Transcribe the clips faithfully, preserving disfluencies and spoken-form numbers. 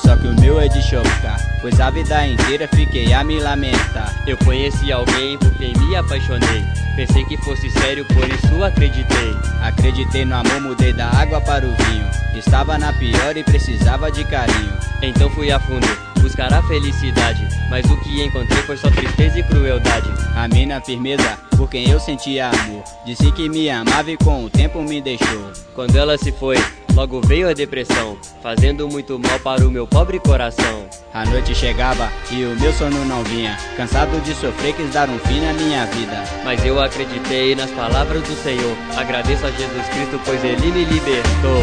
Só que o meu é de chocar, pois a vida inteira fiquei a me lamentar. Eu conheci alguém por quem me apaixonei. Pensei que fosse sério, por isso acreditei. Acreditei no amor, mudei da água para o vinho. Estava na pior e precisava de carinho. Então fui a fundo, buscar a felicidade, mas o que encontrei foi só tristeza e crueldade. A mina firmeza, por quem eu sentia amor, disse que me amava e com o tempo me deixou. Quando ela se foi, logo veio a depressão, fazendo muito mal para o meu pobre coração. A noite chegava e o meu sono não vinha. Cansado de sofrer, quis dar um fim na minha vida. Mas eu acreditei nas palavras do Senhor. Agradeço a Jesus Cristo, pois Ele me libertou.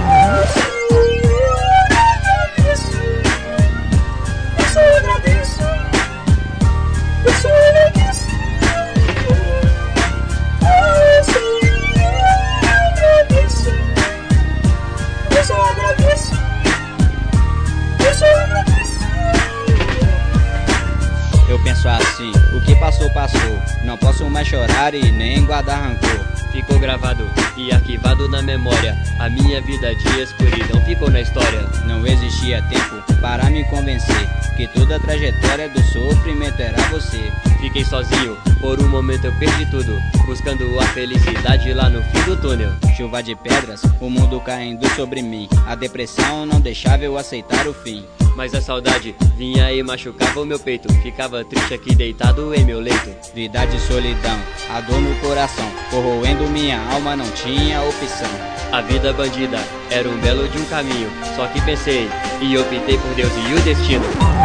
Eu penso assim, o que passou, passou. Não posso mais chorar e nem guardar rancor. Ficou gravado e arquivado na memória. A minha vida de escuridão ficou na história. Não existia tempo para me convencer que toda a trajetória do sofrimento era você. Fiquei sozinho, por um momento eu perdi tudo, buscando a felicidade lá no fim do túnel. Chuva de pedras, o mundo caindo sobre mim. A depressão não deixava eu aceitar o fim. Mas a saudade vinha e machucava o meu peito. Ficava triste aqui deitado em meu leito. Vida de solidão, a dor no coração, corroendo minha alma, não tinha opção. A vida bandida era um belo de um caminho. Só que pensei e optei por Deus e o destino.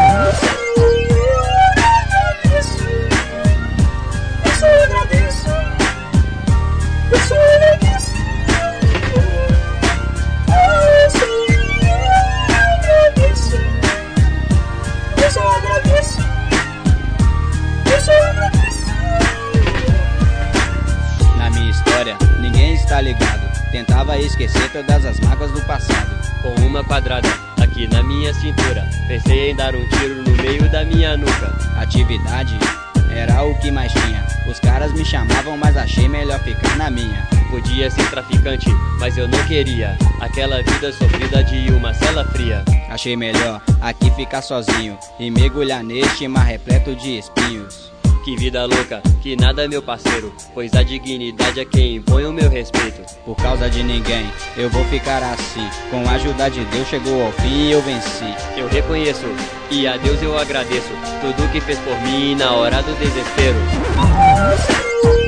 Ninguém está ligado, tentava esquecer todas as mágoas do passado. Com uma quadrada aqui na minha cintura, pensei em dar um tiro no meio da minha nuca. Atividade era o que mais tinha. Os caras me chamavam, mas achei melhor ficar na minha. Podia ser traficante, mas eu não queria aquela vida sofrida de uma cela fria. Achei melhor aqui ficar sozinho e mergulhar neste mar repleto de espinhos. Que vida louca, que nada meu parceiro, pois a dignidade é quem impõe o meu respeito. Por causa de ninguém, eu vou ficar assim. Com a ajuda de Deus chegou ao fim e eu venci. Eu reconheço, e a Deus eu agradeço, tudo que fez por mim na hora do desespero.